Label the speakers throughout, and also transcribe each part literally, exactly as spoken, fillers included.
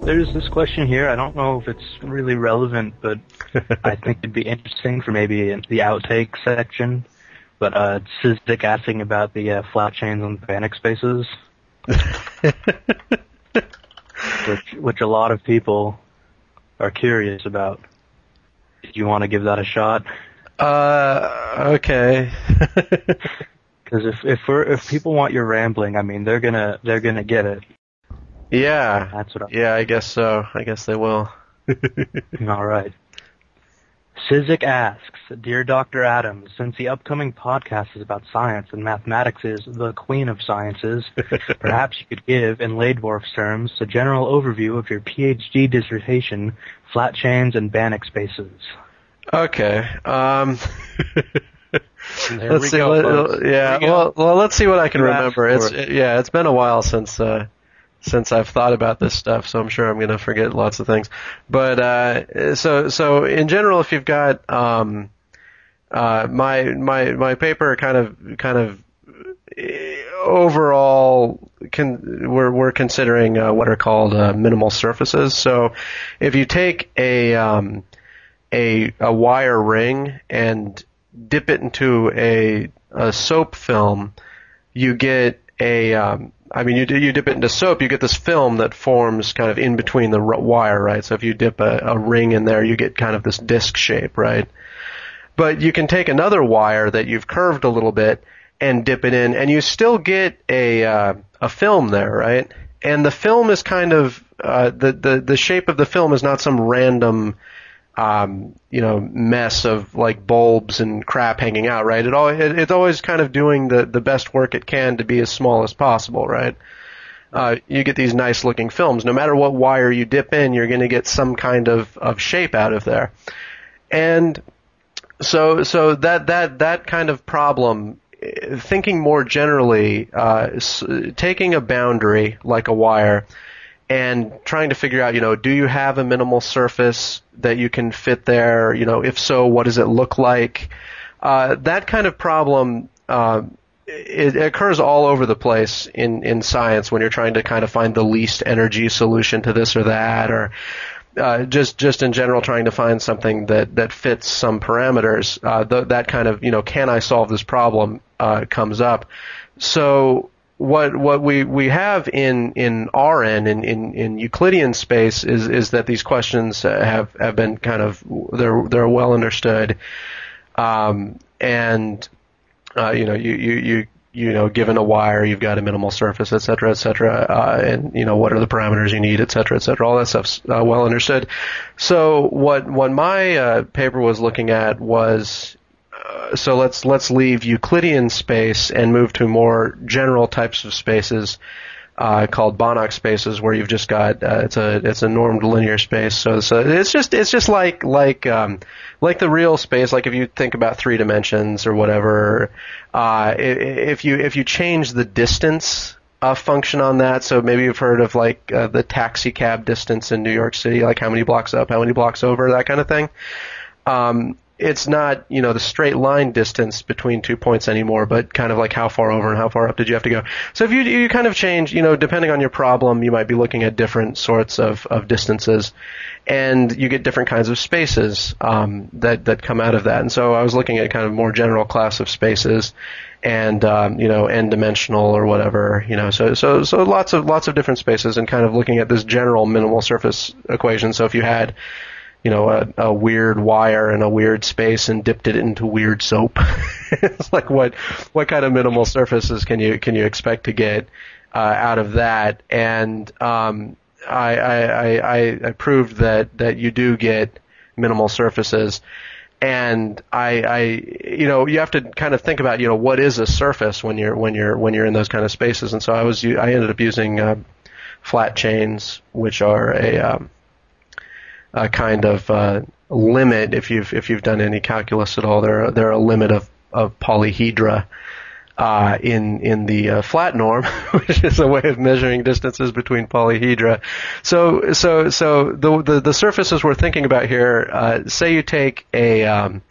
Speaker 1: there's this question here. I don't know if it's really relevant, but I think it'd be interesting for maybe in the outtake section. But uh, it's Sizdik asking about the uh, flat chains on Banach spaces, which, which a lot of people are curious about. Do you want to give that a shot?
Speaker 2: Uh, okay.
Speaker 1: Because if if we're if people want your rambling, I mean, they're gonna they're gonna get it.
Speaker 2: Yeah.
Speaker 1: That's what. I'm
Speaker 2: yeah, I guess so. I guess they will.
Speaker 1: All right. Sizzik asks, Dear Doctor Adams, since the upcoming podcast is about science and mathematics is the queen of sciences, perhaps you could give, in Leydorf's terms, a general overview of your PhD dissertation, flat chains and Banach spaces.
Speaker 2: Okay. Um,
Speaker 1: There
Speaker 2: let's
Speaker 1: we
Speaker 2: see.
Speaker 1: go,
Speaker 2: Let,
Speaker 1: folks.
Speaker 2: yeah.
Speaker 1: There we go.
Speaker 2: Well, well, let's see what I can
Speaker 1: You
Speaker 2: remember.
Speaker 1: asked
Speaker 2: It's
Speaker 1: for it.
Speaker 2: it, yeah. It's been a while since uh, since I've thought about this stuff, so I'm sure I'm going to forget lots of things. But uh, so so in general, if you've got um, uh, my my my paper kind of kind of overall, con- we're we're considering uh, what are called uh, minimal surfaces. So if you take a um, a a wire ring and dip it into a, a soap film, you get a, um, I mean, you you dip it into soap, you get this film that forms kind of in between the r- wire, right? So if you dip a, a ring in there, you get kind of this disc shape, right? But you can take another wire that you've curved a little bit and dip it in, and you still get a uh, a film there, right? And the film is kind of uh, the the the shape of the film is not some random Um, you know, mess of like bulbs and crap hanging out, right? It all, it, it's always kind of doing the, the best work it can to be as small as possible, right? Uh, you get these nice looking films. No matter what wire you dip in, you're going to get some kind of, of shape out of there. And so, so that, that, that kind of problem, thinking more generally, uh, taking a boundary like a wire and trying to figure out, you know, do you have a minimal surface that you can fit there? You know, if so, what does it look like? Uh, that kind of problem, uh, it, it occurs all over the place in, in science when you're trying to kind of find the least energy solution to this or that, or uh, just just in general trying to find something that, that fits some parameters. Uh, th- that kind of, you know, can I solve this problem uh, comes up. So What what we, we have in in R N in, in, in Euclidean space is is that these questions have, have been kind of they're they're well understood, um, and uh, you know you, you you you know given a wire you've got a minimal surface, et cetera, et cetera, uh, and you know what are the parameters you need, et cetera, et cetera. All that stuff's uh, well understood. So what what my uh, paper was looking at was. Uh, so let's let's leave Euclidean space and move to more general types of spaces uh, called Banach spaces, where you've just got uh, it's a it's a normed linear space. So, so it's just it's just like like um, like the real space. Like if you think about three dimensions or whatever, uh, if you if you change the distance uh, function on that, so maybe you've heard of like uh, the taxi cab distance in New York City, like how many blocks up, how many blocks over, that kind of thing. Um, It's not, you know, the straight line distance between two points anymore, but kind of like how far over and how far up did you have to go. So if you you kind of change, you know, depending on your problem, you might be looking at different sorts of, of distances, and you get different kinds of spaces um, that that come out of that. And so I was looking at kind of more general class of spaces, and um, you know, n-dimensional or whatever, you know, so so so lots of lots of different spaces, and kind of looking at this general minimal surface equation. So if you had you know, a, a weird wire in a weird space and dipped it into weird soap. It's like what what kind of minimal surfaces can you can you expect to get uh, out of that? And um, I, I, I, I proved that, that you do get minimal surfaces. And I, I, you know, you have to kind of think about, you know, what is a surface when you're when you're when you're in those kind of spaces. And so I was I ended up using uh, flat chains, which are a um, a kind of uh, limit. If you've if you've done any calculus at all, they're they're a limit of of polyhedra uh, in in the uh, flat norm, which is a way of measuring distances between polyhedra. So so so the the, the surfaces we're thinking about here. Uh, say you take a um,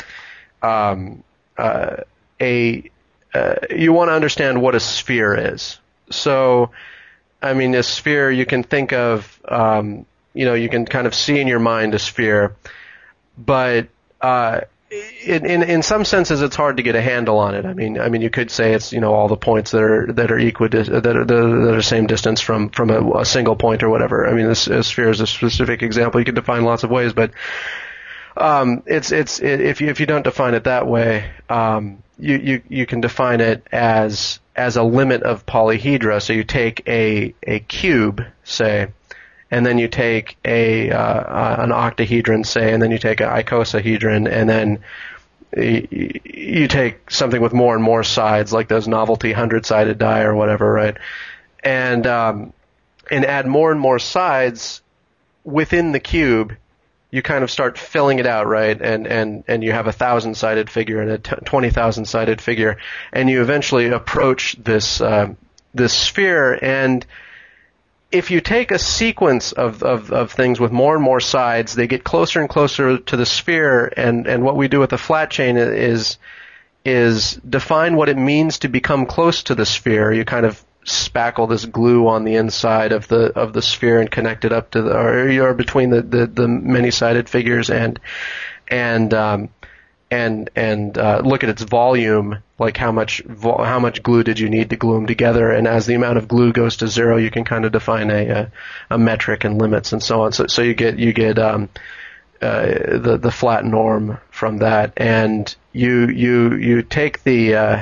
Speaker 2: um, uh, a uh, you want to understand what a sphere is. So I mean, a sphere you can think of. Um, you know, you can kind of see in your mind a sphere, but uh, in, in in some senses it's hard to get a handle on it. I mean, I mean, you could say it's, you know, all the points that are that are equal that are that are same distance from from a, a single point or whatever. I mean, this a sphere is a specific example. You can define lots of ways, but um, it's it's it, if you if you don't define it that way, um, you you you can define it as as a limit of polyhedra. So you take a a cube, say, and then you take a uh, uh, an octahedron, say, and then you take an icosahedron, and then you, you take something with more and more sides, like those novelty hundred-sided die or whatever, right? And um, and add more and more sides within the cube. You kind of start filling it out, right? And and and you have a thousand-sided figure and a t- twenty thousand-sided figure, and you eventually approach this uh, this sphere. And if you take a sequence of, of, of things with more and more sides, they get closer and closer to the sphere. And, and what we do with the flat chain is is define what it means to become close to the sphere. You kind of spackle this glue on the inside of the of the sphere and connect it up to the or, or between the, the, the many-sided figures and and um, and and uh, look at its volume, like how much vo- how much glue did you need to glue them together, and as the amount of glue goes to zero, you can kind of define a a, a metric and limits and so on. So so you get you get um, uh, the the flat norm from that, and you you you take the uh,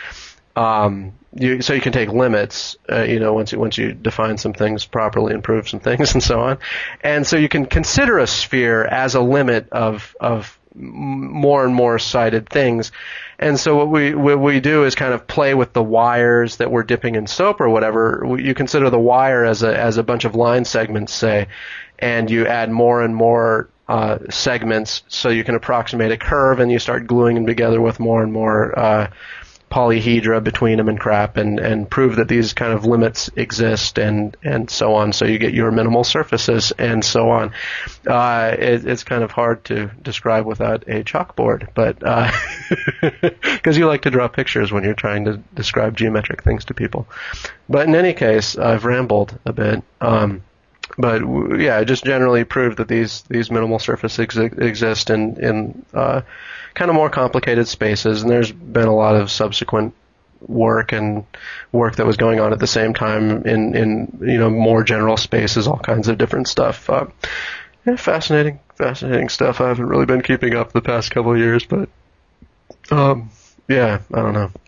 Speaker 2: um, you so you can take limits, uh, you know, once you once you define some things properly and prove some things and so on, and so you can consider a sphere as a limit of of more and more sided things. And so what we what we do is kind of play with the wires that we're dipping in soap or whatever. You consider the wire as a as a bunch of line segments, say, and you add more and more uh, segments so you can approximate a curve, and you start gluing them together with more and more uh, polyhedra between them and crap, and, and prove that these kind of limits exist, and, and so on. So you get your minimal surfaces and so on. Uh, it, it's kind of hard to describe without a chalkboard, but because uh, you like to draw pictures when you're trying to describe geometric things to people. But in any case, I've rambled a bit. Um, but yeah, just generally proved that these these minimal surfaces ex- exist in in uh, kind of more complicated spaces, and there's been a lot of subsequent work and work that was going on at the same time in in you know more general spaces, all kinds of different stuff. Uh, yeah, fascinating, fascinating stuff. I haven't really been keeping up the past couple of years, but um, yeah, I don't know.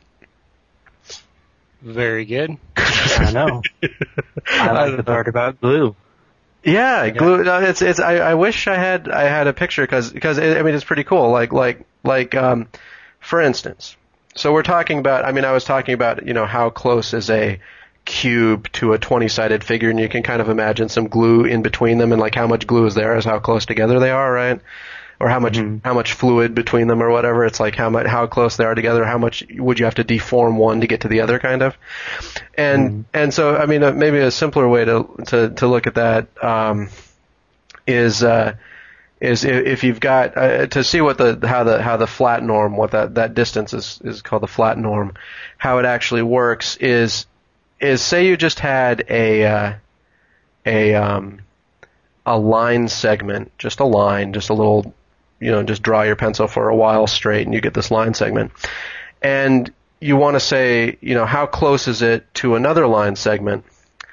Speaker 3: Very good.
Speaker 1: I know. I like the part about glue.
Speaker 2: Yeah, glue. No, it's it's. I, I wish I had I had a picture because because I mean it's pretty cool. Like like like um, for instance, so we're talking about. I mean, I was talking about you know how close is a cube to a twenty-sided figure, and you can kind of imagine some glue in between them, and like how much glue is there is how close together they are, right? Or how much mm-hmm. how much fluid between them or whatever. It's like how much how close they are together. How much would you have to deform one to get to the other, kind of. And mm-hmm. and so I mean uh, maybe a simpler way to to to look at that um, is uh, is if, if you've got uh, to see what the how the how the flat norm, what that that distance is is called the flat norm. How it actually works is is say you just had a uh, a um, a line segment, just a line, just a little. You know, just draw your pencil for a while straight, and you get this line segment. And you want to say, you know, how close is it to another line segment?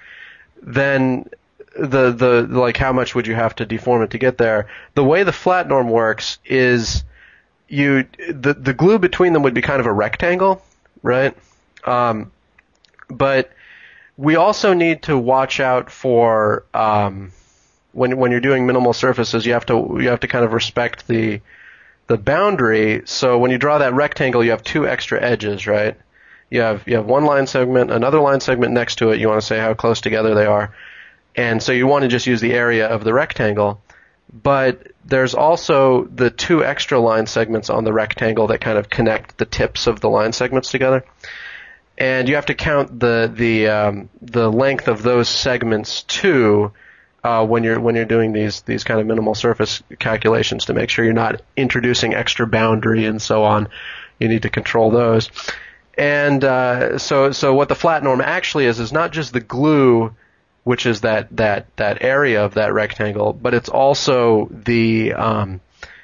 Speaker 2: Then the the like, how much would you have to deform it to get there? The way the flat norm works is you the the glue between them would be kind of a rectangle, right? Um, but we also need to watch out for um, When when you're doing minimal surfaces, you have to you have to kind of respect the the boundary. So when you draw that rectangle, you have two extra edges, right? You have you have one line segment, another line segment next to it. You want to say how close together they are, and so you want to just use the area of the rectangle. But there's also the two extra line segments on the rectangle that kind of connect the tips of the line segments together. And you have to count the the um, the length of those segments too. Uh, when you're when you're doing these these kind of minimal surface calculations to make sure you're not introducing extra boundary and so on, you need to control those. And uh, so so what the flat norm actually is is not just the glue which is that that that area of that rectangle, but it's also the um,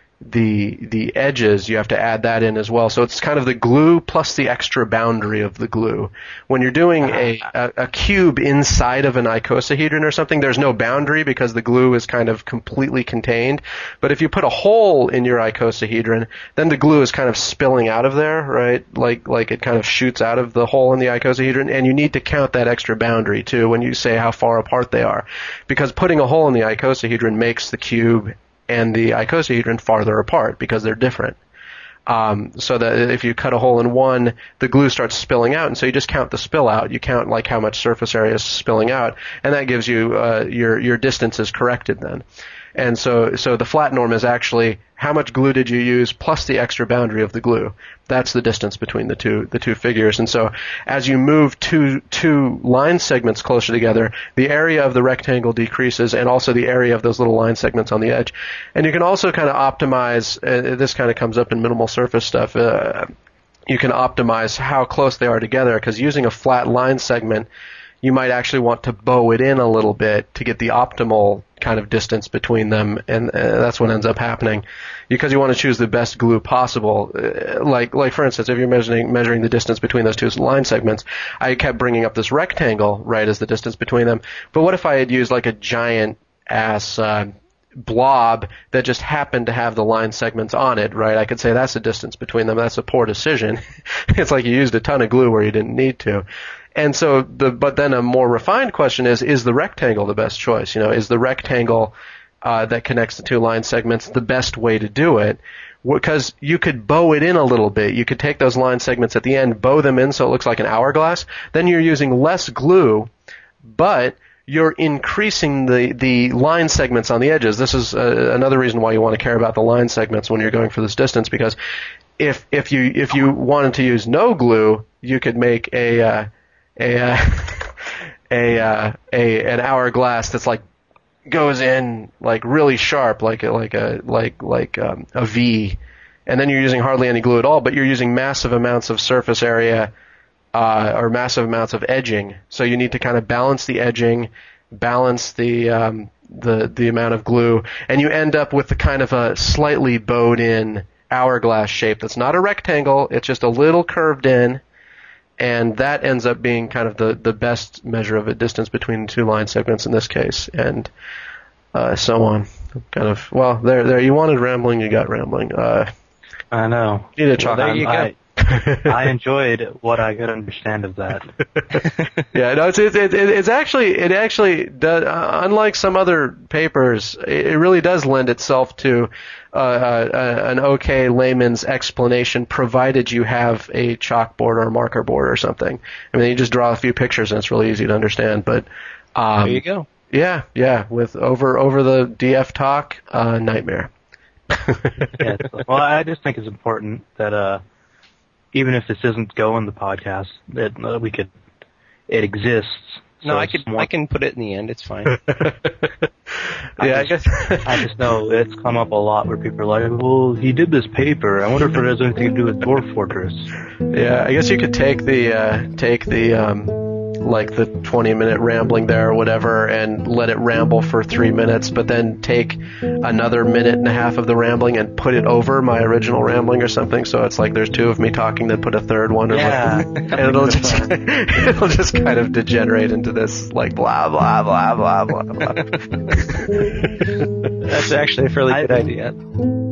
Speaker 2: the the edges. You have to add that in as well. So it's kind of the glue plus the extra boundary of the glue. When you're doing a, a, a cube inside of an icosahedron or something, there's no boundary because the glue is kind of completely contained. But if you put a hole in your icosahedron, then the glue is kind of spilling out of there, right? Like like it kind of shoots out of the hole in the icosahedron, and you need to count that extra boundary too when you say how far apart they are, because putting a hole in the icosahedron makes the cube and the icosahedron farther apart because they're different. Um, so that if you cut a hole in one, the glue starts spilling out, and so you just count the spill out. You count like how much surface area is spilling out, and that gives you uh, your your distance is corrected then. And so so the flat norm is actually how much glue did you use plus the extra boundary of the glue. That's the distance between the two the two figures. And so as you move two two line segments closer together, the area of the rectangle decreases, and also the area of those little line segments on the edge. And you can also kind of optimize. Uh, this kind of comes up in minimal surface stuff. Uh, you can optimize how close they are together, because using a flat line segment, you might actually want to bow it in a little bit to get the optimal kind of distance between them, and uh, that's what ends up happening, because you want to choose the best glue possible. Uh, like, like for instance, if you're measuring measuring the distance between those two line segments, I kept bringing up this rectangle, right, as the distance between them. But what if I had used like a giant ass uh, blob that just happened to have the line segments on it, right? I could say that's the distance between them. That's a poor decision. It's like you used a ton of glue where you didn't need to. And so, the but then a more refined question is: is the rectangle the best choice? You know, is the rectangle uh, that connects the two line segments the best way to do it? Because you could bow it in a little bit. You could take those line segments at the end, bow them in so it looks like an hourglass. Then you're using less glue, but you're increasing the, the line segments on the edges. This is uh, another reason why you want to care about the line segments when you're going for this distance, because if if you if you wanted to use no glue, you could make a uh, a uh, a uh, a an hourglass that's like goes in like really sharp, like a, like a like like um, a V, and then you're using hardly any glue at all, but you're using massive amounts of surface area uh, or massive amounts of edging. So you need to kind of balance the edging, balance the um, the the amount of glue, and you end up with the kind of a slightly bowed in hourglass shape that's not a rectangle. It's just a little curved in. And that ends up being kind of the, the best measure of a distance between the two line segments in this case, and uh, so on. Kind of, well, there, there. You wanted rambling, you got rambling. Uh,
Speaker 1: I know.
Speaker 2: You need a chalk.
Speaker 1: Well,
Speaker 2: There you go.
Speaker 1: I, I enjoyed what I could understand of that.
Speaker 2: Yeah, no, it's, it's, it's actually, it actually does, uh, unlike some other papers, it, it really does lend itself to uh, uh, an okay layman's explanation, provided you have a chalkboard or a marker board or something. I mean, you just draw a few pictures and it's really easy to understand. But um,
Speaker 1: there you go.
Speaker 2: Yeah, yeah, with over over the D F talk, uh, nightmare.
Speaker 1: Yeah, well, I just think it's important that uh, even if this isn't going the podcast, that uh, we could, it exists.
Speaker 3: No,
Speaker 1: so
Speaker 3: I could
Speaker 1: more,
Speaker 3: I can put it in the end. It's fine.
Speaker 1: I
Speaker 2: Yeah, I
Speaker 1: just,
Speaker 2: guess.
Speaker 1: I just know it's come up a lot where people are like, well, he did this paper. I wonder if it has anything to do with Dwarf Fortress.
Speaker 2: Yeah, I guess you could take the uh, take the um, like the twenty minute rambling there or whatever, and let it ramble for three minutes, but then take another minute and a half of the rambling and put it over my original rambling or something. So it's like there's two of me talking, then put a third one, or
Speaker 1: Yeah.
Speaker 2: like, and it'll just it'll just kind of degenerate into this like blah blah blah blah blah blah.
Speaker 3: That's actually a fairly
Speaker 1: I-
Speaker 3: good idea.